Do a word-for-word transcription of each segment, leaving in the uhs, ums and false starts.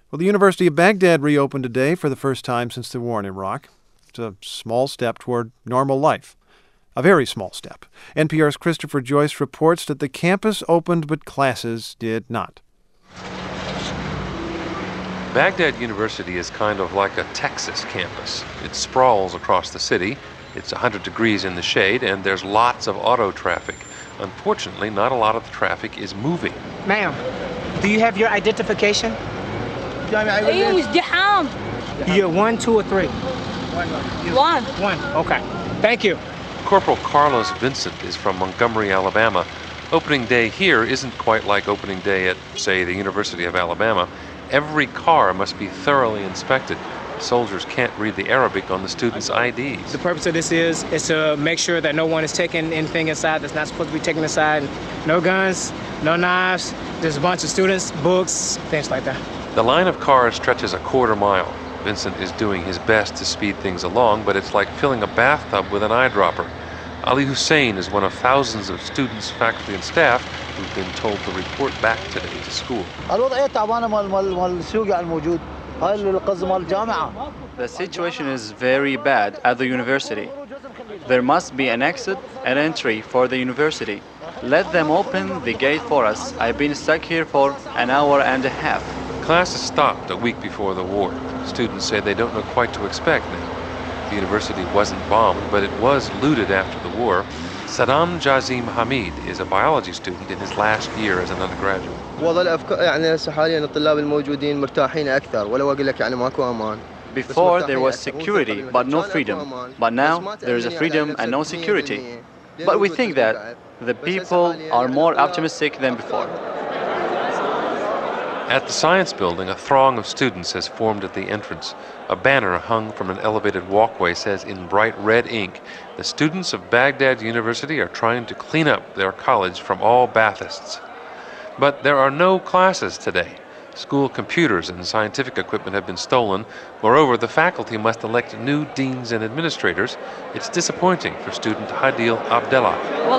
Well, the University of Baghdad reopened today for the first time since the war in Iraq. It's a small step toward normal life. A very small step. N P R's Christopher Joyce reports that the campus opened, but classes did not. Baghdad University is kind of like a Texas campus. It sprawls across the city. It's one hundred degrees in the shade, and there's lots of auto traffic. Unfortunately, not a lot of the traffic is moving. Ma'am, do you have your identification? You're one, two, or three? One. One, okay. Thank you. Corporal Carlos Vincent is from Montgomery, Alabama. Opening day here isn't quite like opening day at, say, the University of Alabama. Every car must be thoroughly inspected. Soldiers can't read the Arabic on the students' I Ds. The purpose of this is is to make sure that no one is taking anything inside that's not supposed to be taken inside. No guns, no knives, just a bunch of students, books, things like that. The line of cars stretches a quarter mile. Vincent is doing his best to speed things along, but it's like filling a bathtub with an eyedropper. Ali Hussein is one of thousands of students, faculty, and staff who've been told to report back today to school. The situation is very bad at the university. There must be an exit and entry for the university. Let them open the gate for us. I've been stuck here for an hour and a half. Classes stopped a week before the war. Students say they don't know quite what to expect now. The university wasn't bombed, but it was looted after the war. Saddam Jazim Hamid is a biology student in his last year as an undergraduate. Before there was security but no freedom, but now there is a freedom and no security. But we think that the people are more optimistic than before. At the Science Building, a throng of students has formed at the entrance. A banner hung from an elevated walkway says in bright red ink, "The students of Baghdad University are trying to clean up their college from all Baathists." But there are no classes today. School computers and scientific equipment have been stolen. Moreover, the faculty must elect new deans and administrators. It's disappointing for student Hadil Abdallah.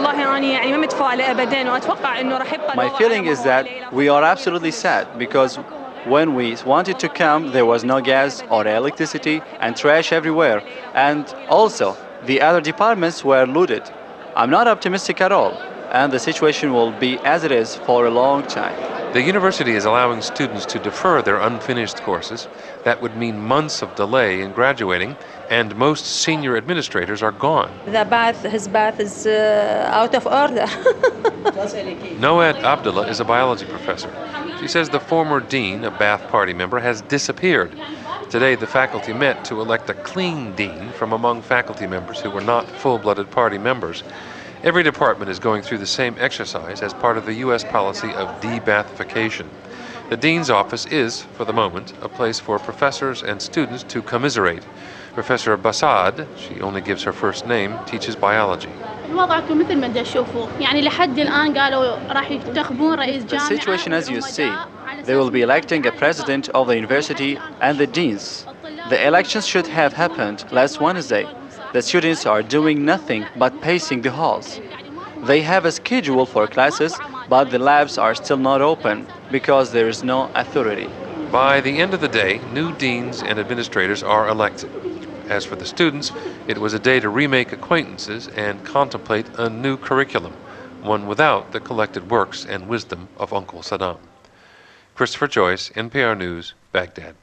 My feeling is that we are absolutely sad because when we wanted to come, there was no gas or electricity and trash everywhere. And also, the other departments were looted. I'm not optimistic at all, and the situation will be as it is for a long time. The university is allowing students to defer their unfinished courses. That would mean months of delay in graduating, and most senior administrators are gone. The bath, his bath is uh, out of order. Noad Abdullah is a biology professor. She says the former dean, a Ba'ath Party member, has disappeared. Today, the faculty met to elect a clean dean from among faculty members who were not full-blooded party members. Every department is going through the same exercise as part of the U S policy of de-Baathification. The dean's office is, for the moment, a place for professors and students to commiserate. Professor Basad, she only gives her first name, teaches biology. The situation as you see, they will be electing a president of the university and the deans. The elections should have happened last Wednesday. The students are doing nothing but pacing the halls. They have a schedule for classes, but the labs are still not open because there is no authority. By the end of the day, new deans and administrators are elected. As for the students, it was a day to remake acquaintances and contemplate a new curriculum, one without the collected works and wisdom of Uncle Saddam. Christopher Joyce, N P R News, Baghdad.